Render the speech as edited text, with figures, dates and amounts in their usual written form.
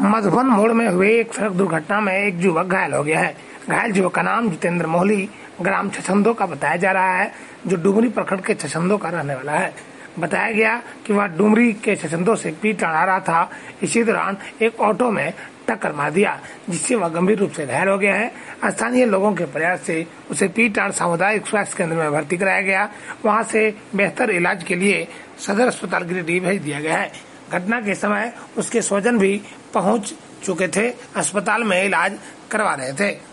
मधुबन मोड़ में हुए एक सड़क दुर्घटना में एक युवक घायल हो गया है। घायल युवक का नाम जितेंद्र मोहली ग्राम छछंदो का बताया जा रहा है, जो डुमरी प्रखंड के छछंदो का रहने वाला है। बताया गया कि वह डुमरी के छछंदो से पीटाण आ रहा था। इसी दौरान एक ऑटो में टक्कर मार दिया, जिससे वह गंभीर रूप से घायल हो गया है। स्थानीय लोगों के प्रयास से उसे पीटाण सामुदायिक स्वास्थ्य केंद्र में भर्ती कराया गया। वहां से बेहतर इलाज के लिए सदर अस्पताल गिरिडीह भेज दिया गया है। घटना के समय उसके स्वजन भी पहुंच चुके थे, अस्पताल में इलाज करवा रहे थे।